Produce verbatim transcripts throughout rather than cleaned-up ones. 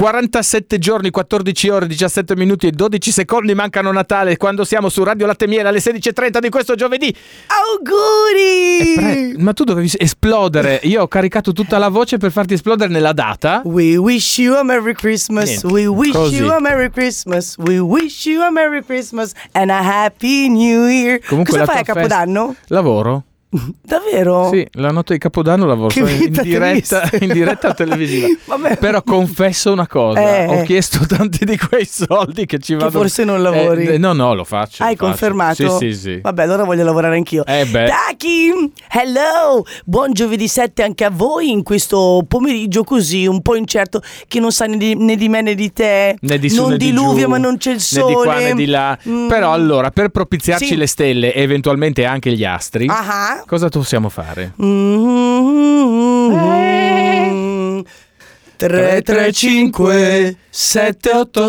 quarantasette giorni, quattordici ore, diciassette minuti e dodici secondi mancano a Natale, quando siamo su Radio Latte Miele alle sedici e trenta di questo giovedì. Auguri! Pre- ma tu dovevi esplodere. Io ho caricato tutta la voce per farti esplodere nella data. We wish you a Merry Christmas. Niente. We wish Così. you a Merry Christmas. We wish you a Merry Christmas and a Happy New Year. Comunque Cosa la fai a tua Capodanno? festa- Lavoro. Davvero? Sì, la notte di Capodanno lavoro Che sono in vita diretta, triste. in diretta televisiva. Vabbè. Però confesso una cosa, Eh. ho chiesto tanti di quei soldi che ci Che vado. forse non lavori. Eh, no, no, lo faccio. Hai lo faccio. confermato? Sì, sì, sì. Vabbè, allora voglio lavorare anch'io. Eh beh. Taki, hello! Buon giovedì sette anche a voi in questo pomeriggio così un po' incerto che non sa né di, né di me né di te. Né di su non né di diluvia giù, ma non c'è il sole. né di qua né di là. Mm. Però allora, per propiziarci Sì. le stelle e eventualmente anche gli astri, Ah. cosa possiamo fare? Mm-hmm. tre tre cinque sette otto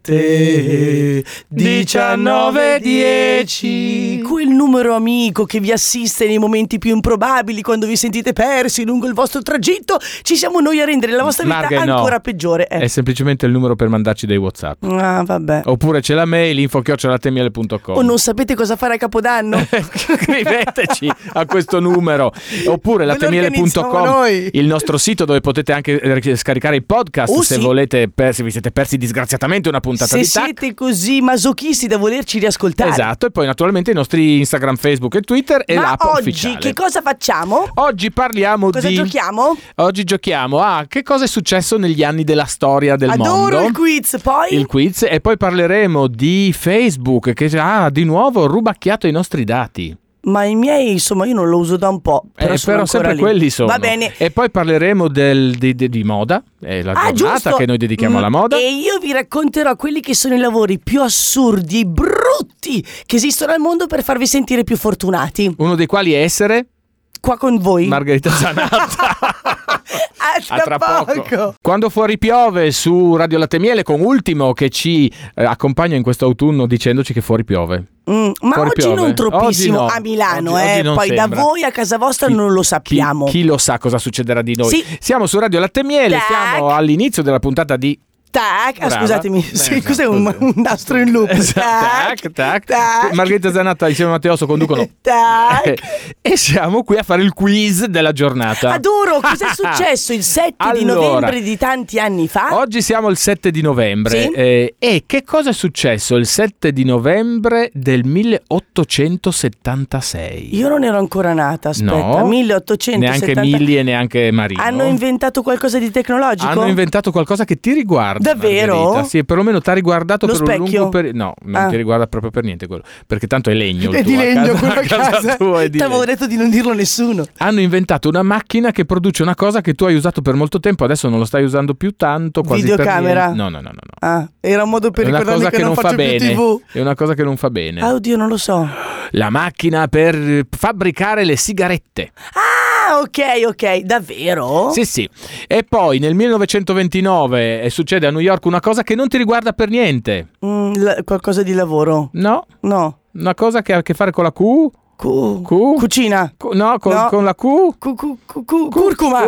sette diciannove dieci. Quel numero amico che vi assiste nei momenti più improbabili, quando vi sentite persi lungo il vostro tragitto. Ci siamo noi a rendere la vostra vita Marga, no. ancora peggiore. Eh. È semplicemente il numero per mandarci dei WhatsApp. Ah, vabbè. Oppure c'è la mail info chiocciola lattemiele punto com. O non sapete cosa fare a Capodanno? Scriveteci a questo numero. Oppure Ve lo lattemiele punto organizziamo com, noi. il nostro sito dove potete anche eh, scaricare i podcast Oh, se sì. volete, per, se vi siete persi disgraziatamente una puntata Se di Tac. siete così masochisti da volerci riascoltare. Esatto, e poi naturalmente i nostri Instagram, Facebook e Twitter e Ma l'app oggi ufficiale. che cosa facciamo? Oggi parliamo Cosa di giochiamo? Oggi giochiamo a che cosa è successo negli anni della storia del Adoro mondo. il quiz, poi Il quiz, e poi parleremo di Facebook che ha di nuovo rubacchiato i nostri dati. Ma i miei, insomma, io non lo uso da un po'. Però, Eh, sono però ancora sempre lì. quelli sono. Va bene. E poi parleremo del, di, di- di moda, è la Ah, giornata giusto. che noi dedichiamo Mm, alla moda. E io vi racconterò quelli che sono i lavori più assurdi, brutti che esistono al mondo per farvi sentire più fortunati. Uno dei quali è essere Qua con voi. Margherita Zanatta. A A tra poco. Quando fuori piove su Radio Latte Miele con Ultimo che ci eh, accompagna in questo autunno dicendoci che fuori piove. Mm, ma Fuori oggi piove? non troppissimo Oggi no. a Milano, Oggi- eh. oggi non Poi da sembra. voi a casa vostra Chi- non lo sappiamo. Chi, chi lo sa cosa succederà di noi? Sì. Siamo su Radio Latte Miele, Tac. siamo all'inizio della puntata di Tac, ah, Brava. scusatemi, Beh, sì, esatto, cos'è un, così. un nastro in loop? Tac, tac. tac. Margherita Zanatta insieme a Matteoso conducono Tac. e siamo qui a fare il quiz della giornata. Adoro, cos'è successo il sette di Allora, novembre di tanti anni fa? Oggi siamo il sette di novembre. Sì. eh, e che cosa è successo il sette di novembre del milleottocentosettantasei? Io non ero ancora nata, aspetta, No, milleottocentosettanta. neanche Milli e neanche Marino. Hanno inventato qualcosa di tecnologico? Hanno inventato qualcosa che ti riguarda. Davvero? Margherita. Sì, perlomeno ti ha riguardato Lo per un specchio? lungo periodo. No, non Ah. ti riguarda proprio per niente quello, perché tanto è legno. il È di tuo, a legno casa- quello a casa casa. tua è di T'avevo legno. detto di non dirlo a nessuno. Hanno inventato una macchina che produce una cosa che tu hai usato per molto tempo, adesso non lo stai usando più tanto, quasi per Videocamera? niente. No, no, no, no, no. Ah, era un modo per È una ricordarmi cosa che, che non non fa faccio più bene. tivù. È una cosa che non fa bene. Ah, oddio, non lo so. La macchina per fabbricare le sigarette. Ah, ok, ok, davvero? Sì, sì. E poi nel millenovecentoventinove eh, succede a New York una cosa che non ti riguarda per niente. Mm, la- qualcosa di lavoro? No? No. Una cosa che ha a che fare con la Q? Cu- Q? Cucina. Cu- no, con, No. con la Q? Cu- cu- cu- cu- curcuma.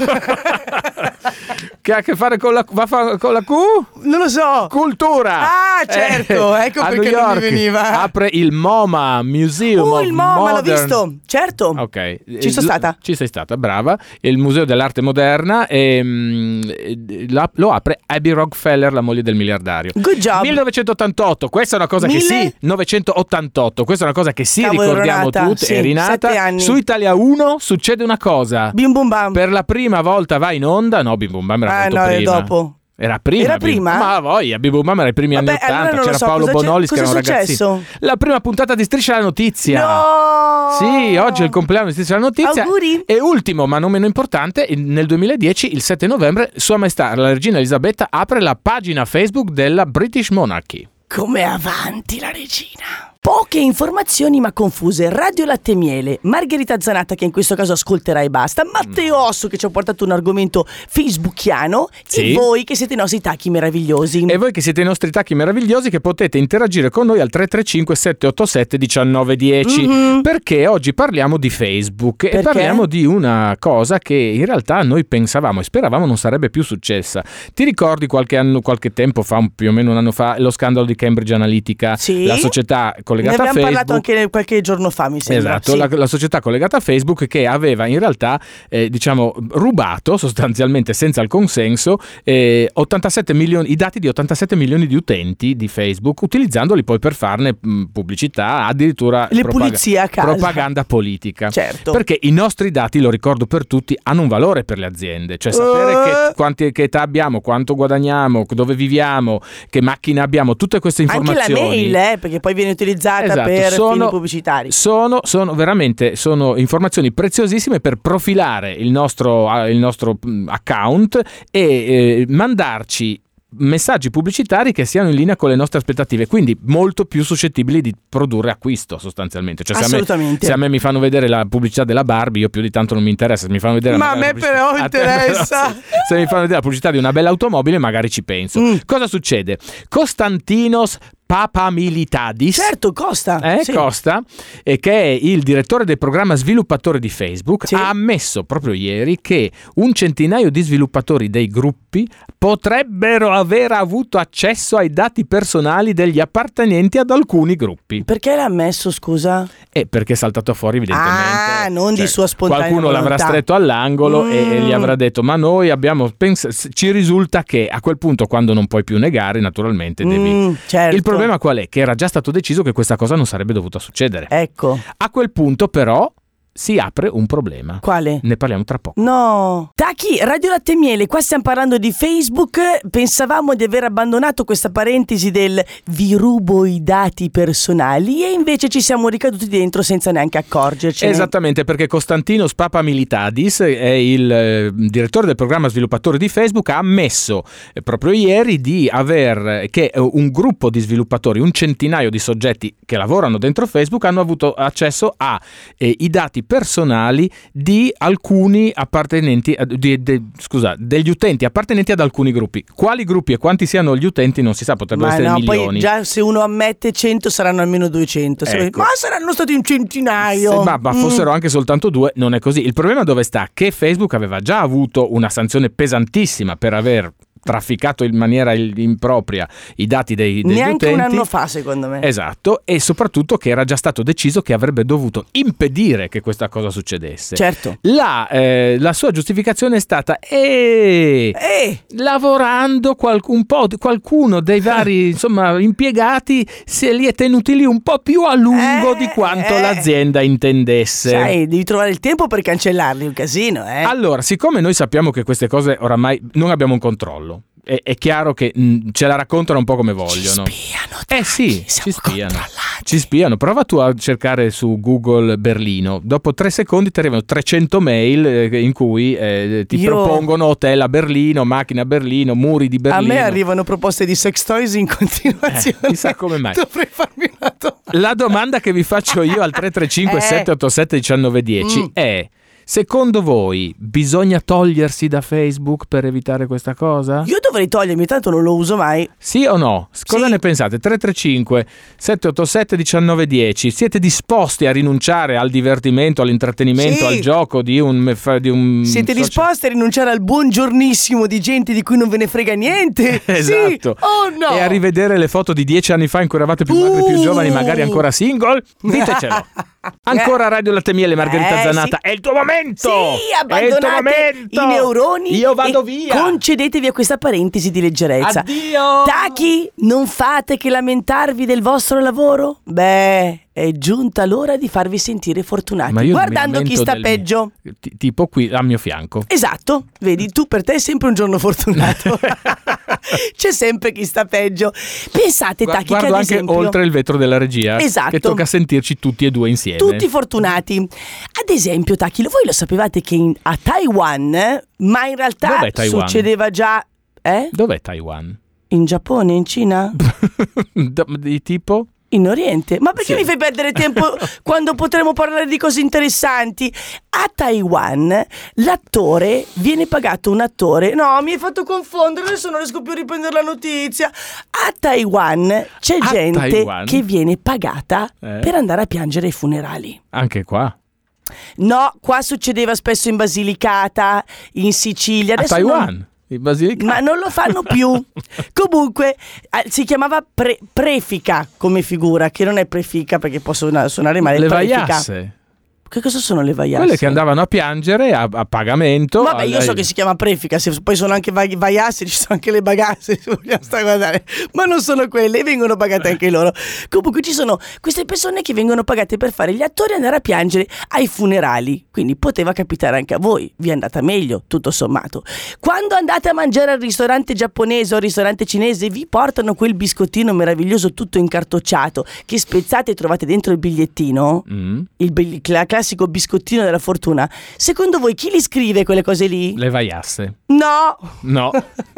Che ha a che fare con la, va fa- con la Q? Non lo so. Cultura! Ah, certo, ecco a perché New non mi York veniva. apre il MoMA, Museum Oh, of il MoMA, l'ho Modern- visto. Certo. Ok. Ci sono Eh, stata. Ci sei stata, brava. Il Museo dell'Arte Moderna e, mm, eh, la- lo apre Abby Rockefeller, la moglie del miliardario. Good job. millenovecentottantotto, questa è una cosa che Mille? sì, novecentottantotto, questa è una cosa che sì, Cavolo, ero ricordiamo nata, tutti, sì, eri sette nata. anni. Su Italia uno succede una cosa. Bim bum bam. Per la prima volta va in onda, no, Bim Bum Bam era Ah, molto no, è prima. dopo. Era prima. Era Bim- prima? Ma voglia, Bim Bum Bam era i primi Vabbè, anni allora ottanta, non lo c'era so, Paolo cosa c'è- Bonolis che cosa era un è successo? ragazzino. La prima puntata di Striscia la Notizia. No! Sì, oggi è il compleanno di Striscia la Notizia. Auguri. E ultimo, ma non meno importante, nel duemiladieci, il sette novembre, Sua Maestà la Regina Elisabetta apre la pagina Facebook della British Monarchy. Come avanti la regina. Poche informazioni ma confuse. Radio Latte e Miele, Margherita Zanata che in questo caso ascolterà e basta, Matteo Osso che ci ha portato un argomento facebookiano, Sì. e voi che siete i nostri tacchi meravigliosi. E voi che siete i nostri tacchi meravigliosi che potete interagire con noi al tre tre cinque sette otto sette uno nove uno zero, Mhm. perché oggi parliamo di Facebook e Perché? parliamo di una cosa che in realtà noi pensavamo e speravamo non sarebbe più successa. Ti ricordi qualche anno, qualche tempo fa, un- più o meno un anno fa, lo scandalo di Cambridge Analytica, Sì. la società Ne collegata a abbiamo Facebook? parlato anche qualche giorno fa, mi sembra. Esatto, Sì. la, la società collegata a Facebook che aveva in realtà eh, diciamo rubato sostanzialmente senza il consenso eh, ottantasette milioni, i dati di ottantasette milioni di utenti di Facebook, utilizzandoli poi per farne mh, pubblicità, addirittura Le propag- pulizie a casa. propaganda politica. Certo. Perché i nostri dati, lo ricordo per tutti, hanno un valore per le aziende, cioè sapere Eh. che, quanti, che età abbiamo, quanto guadagniamo, dove viviamo, che macchine abbiamo, tutte queste Anche informazioni. la mail, eh, perché poi viene utilizzata Esatto, per sono- fini pubblicitari. Sono, sono veramente sono informazioni preziosissime per profilare il nostro, il nostro mh, account e eh, mandarci messaggi pubblicitari che siano in linea con le nostre aspettative, quindi molto più suscettibili di produrre acquisto sostanzialmente. Cioè, se a me- Assolutamente. Se a me mi fanno vedere la pubblicità della Barbie, io più di tanto non mi interessa. Se mi fanno vedere Ma a magari me la pubblicità- però a te però interessa. sì. Se mi fanno vedere la pubblicità di una bella automobile, magari ci penso. Mm. Cosa succede? Konstantinos Papamilitadis, Certo, costa. eh, Sì. Costa, eh, che è il direttore del programma sviluppatore di Facebook, Sì. ha ammesso proprio ieri che un centinaio di sviluppatori dei gruppi potrebbero aver avuto accesso ai dati personali degli appartenenti ad alcuni gruppi. Perché l'ha messo, scusa? E perché è saltato fuori evidentemente. Ah, non di Cioè, sua spontanea qualcuno l'avrà volontà. stretto all'angolo e, e gli Mm. avrà detto ma noi abbiamo pens- ci risulta che a quel punto, quando non puoi più negare, naturalmente devi. Mm, certo. Il problema qual è? Che era già stato deciso che questa cosa non sarebbe dovuta succedere. Ecco. A quel punto però si apre un problema. Quale? Ne parliamo tra poco. No. Tacchi, Radio Latte e Miele, qua stiamo parlando di Facebook. Pensavamo di aver abbandonato questa parentesi del vi rubo i dati personali e invece ci siamo ricaduti dentro senza neanche accorgercene. Esattamente, perché Konstantinos Papamilitadis è il eh, direttore del programma sviluppatore di Facebook, ha ammesso eh, proprio ieri di aver che eh, un gruppo di sviluppatori, un centinaio di soggetti che lavorano dentro Facebook hanno avuto accesso a eh, i dati personali di alcuni appartenenti a- di, de- scusa, degli utenti appartenenti ad alcuni gruppi. Quali gruppi e quanti siano gli utenti non si sa, potrebbero Ma essere no, milioni. poi già se uno ammette cento saranno almeno duecento. Se- Ecco. Ma saranno stati un centinaio. Se- ma, ma Mm. fossero anche soltanto due, non è così. Il problema dove sta? Che Facebook aveva già avuto una sanzione pesantissima per aver trafficato in maniera il- impropria i dati dei, degli Neanche utenti. un anno fa, secondo me. Esatto, e soprattutto che era già stato deciso che avrebbe dovuto impedire che questa cosa succedesse. Certo. La, eh, la sua giustificazione è stata eh, Eh, lavorando qual- un po' di- qualcuno dei vari insomma impiegati se li è tenuti lì un po' più a lungo Eh, di quanto eh. l'azienda intendesse. sai, devi trovare il tempo per cancellarli, un casino, eh. Allora, siccome noi sappiamo che queste cose oramai non abbiamo un controllo, è, è chiaro che mh, ce la raccontano un po' come vogliono. Ci spiano, Eh sì, siamo ci spiano. controllati. Ci spiano. Prova tu a cercare su Google Berlino. Dopo tre secondi ti arrivano trecento mail eh, in cui eh, ti Io- propongono hotel a Berlino, macchine a Berlino, muri di A Berlino. me arrivano proposte di sex toys in continuazione. Eh, chissà come mai. Dovrei farmi una domanda. La domanda che vi faccio io al tre tre cinque Eh. sette otto sette uno nove uno zero Mm. è: secondo voi bisogna togliersi da Facebook per evitare questa cosa? Io dovrei togliermi, tanto non lo uso mai. Sì o no? Cosa Sì. ne pensate? tre tre cinque sette otto sette uno nove uno zero. Siete disposti a rinunciare al divertimento, all'intrattenimento, Sì. al gioco di un, di un Siete social- disposti a rinunciare al buongiornissimo di gente di cui non ve ne frega niente? Esatto. Sì. Oh no. E a rivedere le foto di dieci anni fa in cui eravate più magri, più Uh. giovani, magari ancora single? Ditecelo. Ancora Radio Latte e Miele, Margherita Eh, Zanata. sì. È il tuo momento! Sì, È il tuo abbandonate momento! i neuroni. Io vado e via! Concedetevi a questa parentesi di leggerezza. Addio! Tacchi, non fate che lamentarvi del vostro lavoro? Beh, è giunta l'ora di farvi sentire fortunati. Ma io non mi guardando chi lamento sta del- peggio. Ti- tipo qui al mio fianco. Esatto, vedi, tu per te è sempre un giorno fortunato. C'è sempre chi sta peggio. Pensate, Gua- Tacchi, che Guardo ad anche esempio oltre il vetro della regia. Esatto. Che tocca sentirci tutti e due insieme. tutti fortunati. Ad esempio, Tacchi, voi lo sapevate che in- a Taiwan, eh, ma in realtà Dov'è Taiwan? succedeva già eh? Dov'è Taiwan? In Giappone, in Cina? Do- di tipo? In Oriente? Ma perché Sì. mi fai perdere tempo quando potremo parlare di cose interessanti? A Taiwan l'attore viene pagato un attore. No, mi hai fatto confondere, adesso non riesco più a riprendere la notizia. A Taiwan c'è A gente Taiwan? che viene pagata Eh. per andare a piangere ai funerali. Anche qua. No, qua succedeva spesso in Basilicata, in Sicilia. A Adesso Taiwan. non- Il Basilicata. Ma non lo fanno più. Comunque eh, si chiamava pre- prefica come figura, che non è prefica perché può suona- suonare male. Le prefica. vaiasse. Che cosa sono le vaiasse? Quelle che andavano a piangere a, a pagamento. Vabbè, io al- so che si chiama prefica, se poi sono anche vai- vaiasse, ci sono anche le bagasse, se vogliamo stare a guardare. Ma non sono quelle, vengono pagate anche loro. Comunque ci sono queste persone che vengono pagate per fare gli attori e andare a piangere ai funerali. Quindi poteva capitare anche a voi, vi è andata meglio, tutto sommato. Quando andate a mangiare al ristorante giapponese o al ristorante cinese, vi portano quel biscottino meraviglioso tutto incartocciato che spezzate e trovate dentro il bigliettino. Mm. Il bi- cla- classico biscottino della fortuna. Secondo voi chi li scrive quelle cose lì? Le vaiasse. No! No.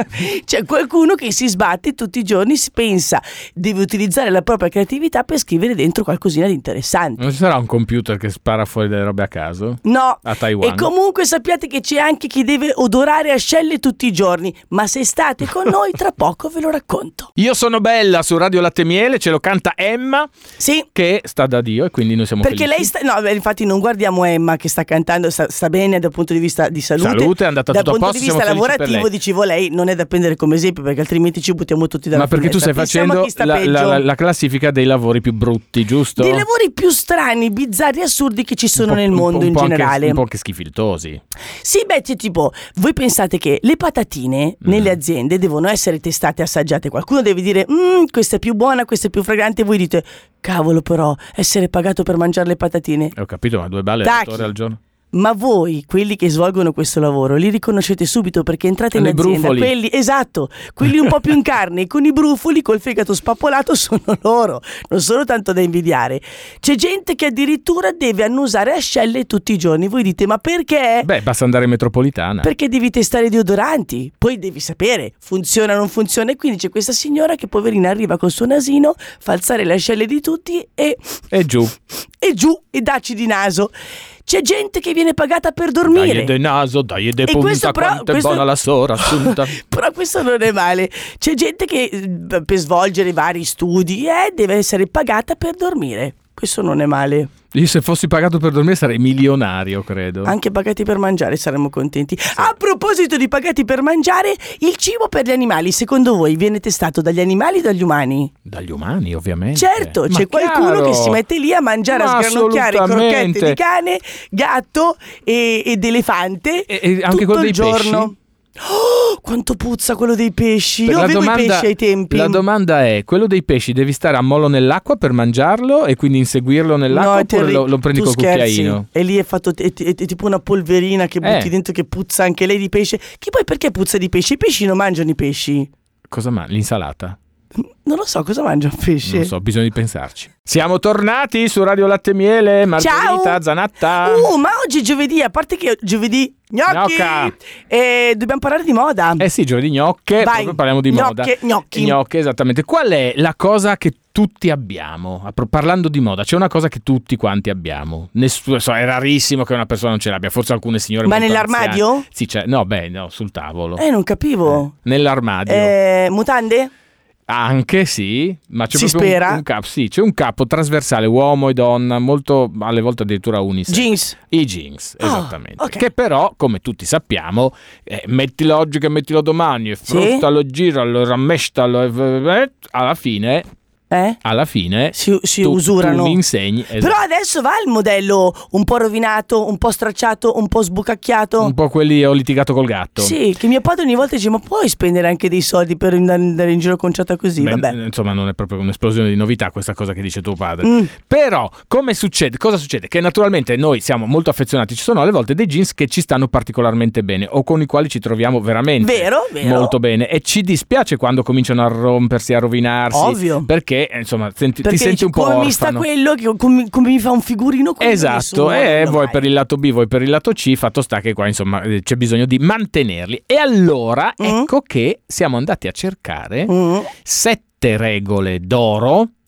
C'è qualcuno che si sbatte tutti i giorni, si pensa, deve utilizzare la propria creatività per scrivere dentro qualcosina di interessante. Non ci sarà un computer che spara fuori delle robe a caso? No, A Taiwan. e comunque sappiate che c'è anche chi deve odorare ascelle tutti i giorni, ma se state con noi tra poco ve lo racconto. Io sono bella su Radio Latte e Miele, ce lo canta Emma Sì, che sta da Dio e quindi noi siamo perché felici. lei sta, no, beh, infatti non guardiamo Emma che sta cantando, sta, sta bene dal punto di vista di salute. Salute, è andata dal tutto a punto posto, di vista siamo felici per lavorativo, lei. dicevo, lei non è da prendere come esempio perché altrimenti ci buttiamo tutti dalla Ma perché tu finestra. stai Pensiamo a facendo chi sta la, peggio. la- la classifica dei lavori più brutti, giusto? Dei lavori più strani, bizzarri, assurdi che ci sono Un po'- nel un po'- mondo un in po' anche- generale. un po' anche schifiltosi. Sì, beh, c'è tipo, voi pensate che le patatine Mm. nelle aziende devono essere testate e assaggiate. Qualcuno deve dire, "Mm, questa è più buona, questa è più fragrante", e voi dite, cavolo però, essere pagato per mangiare le patatine. Ho capito, ma due balle Tacchi. al giorno. Ma voi, quelli che svolgono questo lavoro, li riconoscete subito perché entrate in Le azienda. brufoli. Quelli, esatto, quelli un po' più in carne, con i brufoli, col fegato spappolato, sono loro. Non sono tanto da invidiare. C'è gente che addirittura deve annusare ascelle tutti i giorni. Voi dite, ma perché? Beh, basta andare in metropolitana. Perché devi testare deodoranti, poi devi sapere funziona o non funziona, e quindi c'è questa signora che poverina arriva col suo nasino, fa alzare le ascelle di tutti e, E giù. e giù e dacci di naso. C'è gente che viene pagata per dormire. Dai de naso, dai de E questo punta, però- quanto è questo- buona la sora assunta. Però questo non è male. C'è gente che eh, per svolgere vari studi eh, deve essere pagata per dormire. Questo non è male. Io se fossi pagato per dormire sarei milionario, credo. Anche pagati per mangiare saremmo contenti. A proposito di pagati per mangiare, il cibo per gli animali, secondo voi viene testato dagli animali o dagli umani? Dagli umani, ovviamente. Certo, Ma c'è qualcuno chiaro. che si mette lì a mangiare, Ma a sgranocchiare assolutamente. crocchette di cane, gatto e, ed elefante E- e anche tutto quello il dei pesci? giorno. Oh, quanto puzza quello dei pesci. Per Io la avevo domanda- i pesci ai tempi. La domanda è, quello dei pesci devi stare a mollo nell'acqua per mangiarlo e quindi inseguirlo nell'acqua No, è oppure terri- lo, lo prendi tu col scherzi. cucchiaino? E lì è fatto è, è- è tipo una polverina che butti Eh. dentro, che puzza anche lei di pesce. Che poi perché puzza di pesce? I pesci non mangiano i pesci. Cosa mangi? L'insalata? Non lo so cosa mangia un pesce. Non so, bisogna di pensarci. Siamo tornati su Radio Latte e Miele, Margherita, Ciao. Zanatta. Uh, ma oggi è giovedì, a parte che giovedì gnocchi. Gnocca. E dobbiamo parlare di moda. Eh sì, giovedì gnocche, Vai. proprio parliamo di moda. Gnocche, gnocchi. Gnocche, esattamente. Qual è la cosa che tutti abbiamo? A pro- Parlando di moda, c'è una cosa che tutti quanti abbiamo. Nessuno, so, è rarissimo che una persona non ce l'abbia, forse alcune signore Ma molto nell'armadio? anziane. Sì, c'è. No, beh, no, sul tavolo. Eh, non capivo. Nell'armadio. Eh, mutande? Anche sì, ma c'è Si proprio un- spera. un, capo, sì, c'è un capo trasversale uomo e donna, molto alle volte addirittura unisex. Jeans. I jeans, Ah, esattamente. ok. Che però, come tutti sappiamo, eh, mettilo oggi che mettilo domani, e Sì. fruttalo, giralo, rammestalo, e- eh, alla fine, Eh? alla fine Si, si tu, usurano. tu mi insegni. esatto. Però adesso va il modello un po' rovinato, un po' stracciato, un po' sbucacchiato. Un po' quelli ho litigato col gatto. Sì, che mio padre ogni volta dice, ma puoi spendere anche dei soldi per andare andare in giro conciata così? Beh, Vabbè. insomma, non è proprio un'esplosione di novità questa cosa che dice tuo padre. Mm. Però, come succede? Cosa succede? Che naturalmente noi siamo molto affezionati. Ci sono alle volte dei jeans che ci stanno particolarmente bene o con i quali ci troviamo veramente Vero, vero. molto bene. E ci dispiace quando cominciano a rompersi, a rovinarsi. Ovvio. Perché, eh, insomma, senti- ti Perché senti dici, un po' come mi sta orfano. quello, che, come, come mi fa un figurino quello Esatto, nessuno, e lo voi fai. per il lato B, voi per il lato C, fatto sta che qua insomma eh, c'è bisogno di mantenerli. E allora Mm. ecco che siamo andati a cercare Mm. sette regole d'oro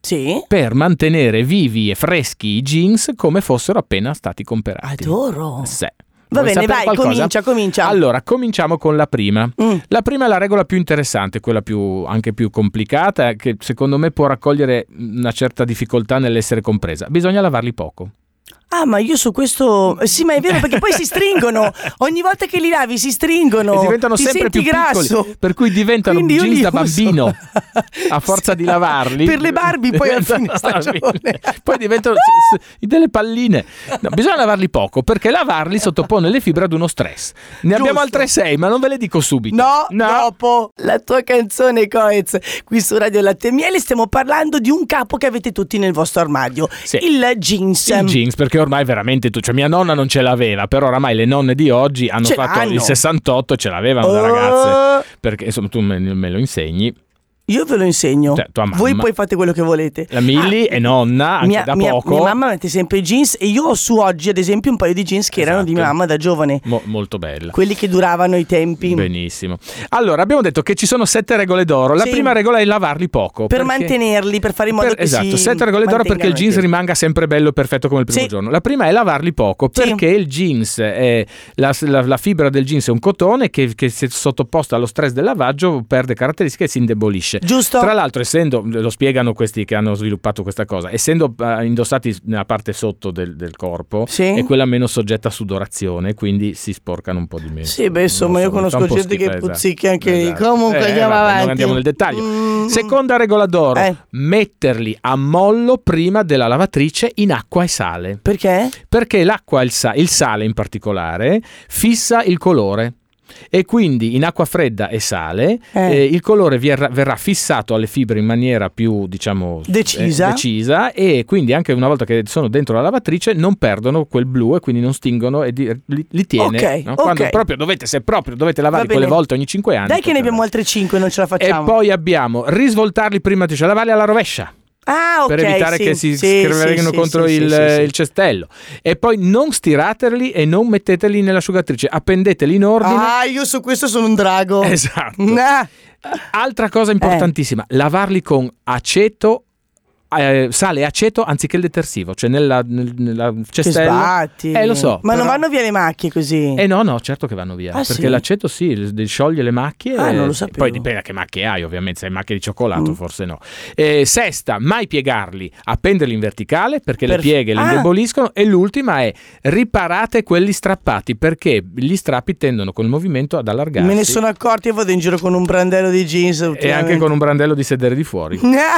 Sì. per mantenere vivi e freschi i jeans come fossero appena stati comprati. Adoro. Sì. Va Vuoi bene, sapere vai, qualcosa? comincia, comincia. Allora, cominciamo con la prima. Mm. La prima è la regola più interessante, quella più anche più complicata, che secondo me può raccogliere una certa difficoltà nell'essere compresa. Bisogna lavarli poco. Ah, ma io su questo... Sì, ma è vero, perché poi si stringono. Ogni volta che li lavi si stringono. E diventano Ti sempre senti più grasso. piccoli, per cui diventano Quindi io jeans li da uso. bambino a forza di lavarli. Per le Barbie poi a fine stagione. Poi diventano delle palline. No, bisogna lavarli poco, perché lavarli sottopone le fibre ad uno stress. Ne Giusto. abbiamo altre sei, ma non ve le dico subito. No, dopo la tua canzone, Coez, qui su Radio Latte e Miele stiamo parlando di un capo che avete tutti nel vostro armadio, Sì. il jeans. Il jeans, perché ormai veramente tu, cioè mia nonna non ce l'aveva, però oramai le nonne di oggi hanno Ce fatto l'hanno. il sessantotto e ce l'avevano Oh. da ragazze, perché insomma tu me, me lo insegni. Io ve lo insegno. Cioè, tua mamma. Voi poi fate quello che volete. La Milli Ah, è nonna, anche mia, da mia, poco. mia mamma mette sempre i jeans e io ho su oggi ad esempio un paio di jeans che erano Esatto. di mia mamma da giovane. Mo- molto bella. Quelli che duravano i tempi. Benissimo. Allora, abbiamo detto che ci sono sette regole d'oro. La Sì. prima regola è lavarli poco. Per perché- mantenerli, per fare in modo Per- che esatto, si sette regole d'oro perché il mantengano jeans nel tempo. rimanga sempre bello e perfetto come il primo Sì. giorno. La prima è lavarli poco, Sì. perché il jeans è la, la- la fibra del jeans è un cotone che, che se sottoposto allo stress del lavaggio perde caratteristiche e si indebolisce. Giusto? Tra l'altro, essendo, lo spiegano questi che hanno sviluppato questa cosa, essendo eh, indossati nella parte sotto del, del corpo, Sì. è quella meno soggetta a sudorazione, quindi si sporcano un po' di meno. Sì, beh, insomma, Non io so, mi fa conosco un po' gente che schifo, puzzica anche lì. esatto. Comunque, Eh, andiamo vabbè, avanti. non andiamo nel dettaglio. Mm. Seconda regola d'oro, Eh. metterli a mollo prima della lavatrice in acqua e sale. Perché? Perché l'acqua e il, sa- il sale in particolare fissa il colore. E quindi in acqua fredda e sale Eh. eh, il colore verrà, verrà fissato alle fibre in maniera più, diciamo, Decisa. eh, decisa, e quindi anche una volta che sono dentro la lavatrice non perdono quel blu e quindi non stingono e di- li, li tiene. Ok, no? Quando ok. proprio dovete, se proprio dovete lavarli Va bene. quelle volte ogni cinque anni. Dai che ne potete- abbiamo altre cinque, non ce la E facciamo. poi abbiamo risvoltarli prima di cioè lavarli alla rovescia. Ah, ok, Per evitare sì, che si sì, scrivano sì, contro sì, il, sì, sì, sì. il cestello. E poi non stirateli e non metteteli nell'asciugatrice, appendeteli in ordine. Ah, io su questo sono un drago. Esatto. Ah. Altra cosa importantissima, lavarli con aceto, eh, sale e aceto anziché il detersivo, cioè nella, nel, nella Che cestella. sbatti. Eh, lo so, Ma non però- vanno via le macchie così? Eh no, no, certo che vanno via, Ah, perché sì? l'aceto sì, scioglie le macchie. Ah, non lo e- sapevo. Poi dipende da che macchie hai, ovviamente, se hai macchie di cioccolato Mm. forse no. Eh, sesta, mai piegarli, appenderli in verticale perché le Perf- pieghe li Ah. indeboliscono. E l'ultima è riparate quelli strappati, perché gli strappi tendono col movimento ad allargarsi. Me ne sono accorti e vado in giro con un brandello di jeans. E anche con un brandello di sedere di fuori.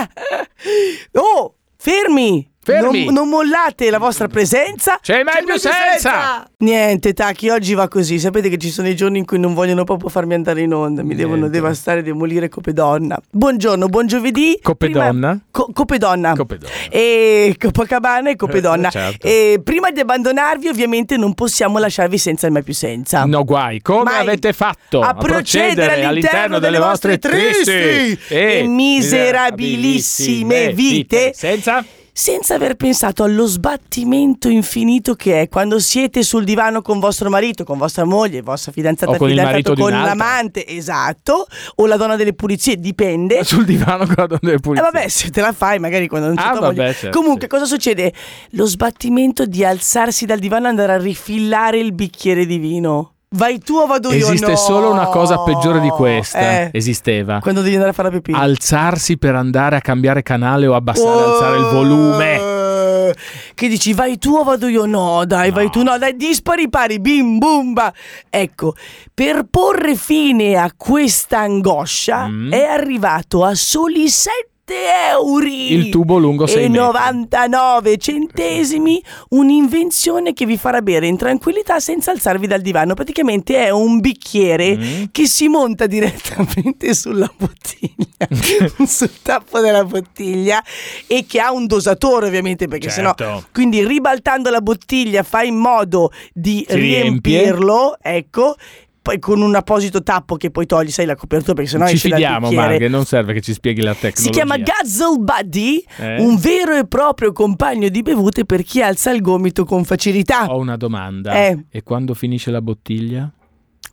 Oh, fermi! Fermi! Non, non mollate la vostra presenza. C'è mai più senza! Niente, Tacchi, oggi va così. Sapete che ci sono i giorni in cui non vogliono proprio farmi andare in onda. Mi devono Niente. devastare, demolire Copedonna. Buongiorno, buon giovedì. Copedonna? Prima- Co- Copedonna. Copedonna. E Copacabana e Copedonna. Eh, certo. E prima di abbandonarvi, ovviamente, non possiamo lasciarvi senza il mai più senza. No guai, come Mai. avete fatto a procedere all'interno delle vostre tristi e miserabilissime vite senza senza aver pensato allo sbattimento infinito che è quando siete sul divano con vostro marito, con vostra moglie, vostra fidanzata, O con il marito fidanzato, di con un'altra. l'amante, esatto, o la donna delle pulizie, dipende. sul divano con la donna delle E pulizie. vabbè, se te la fai magari quando non c'è Ah, tua vabbè, moglie. certo, Comunque, sì. cosa succede? Lo sbattimento di alzarsi dal divano e andare a rifillare il bicchiere di vino. Vai tu o vado io? Esiste No. solo una cosa peggiore di questa. Eh, Esisteva. quando devi andare a fare la pipì. Alzarsi per andare a cambiare canale o abbassare, alzare il volume. Oh, che dici, vai tu o vado io? No, dai, No. vai tu, no, dai, dispari pari, bim bumba. Ecco, per porre fine a questa angoscia Mm. è arrivato a soli sette euro Il tubo lungo sei e metri. novantanove centesimi, un'invenzione che vi farà bere in tranquillità senza alzarvi dal divano. Praticamente è un bicchiere Mm. che si monta direttamente sulla bottiglia, sul tappo della bottiglia, e che ha un dosatore ovviamente, perché sennò, Certo. quindi ribaltando la bottiglia fai in modo di Si riempie. riempirlo, ecco, poi con un apposito tappo che poi togli, sai, la copertura, perché sennò Ci esce dal fidiamo, bicchiere. Marghe, non serve che ci spieghi la tecnologia. Si chiama Guzzle Buddy, Eh? un vero e proprio compagno di bevute per chi alza il gomito con facilità. Ho una domanda. Eh. E quando finisce la bottiglia?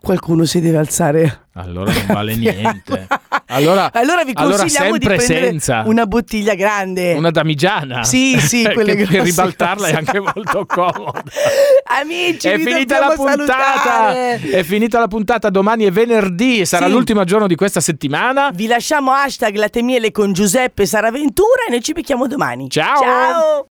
qualcuno si deve alzare. Allora non vale niente. Allora, allora vi consigliamo allora di prendere senza. una bottiglia grande. Una damigiana. Sì, sì, quelle che, grosse. che ribaltarla è anche molto comoda. Amici, è vi finita la puntata. Salutare. È finita la puntata. Domani è venerdì, sarà sì. l'ultimo giorno di questa settimana. Vi lasciamo hashtag Latte e Miele con Giuseppe Saraventura e noi ci becchiamo domani. Ciao. Ciao.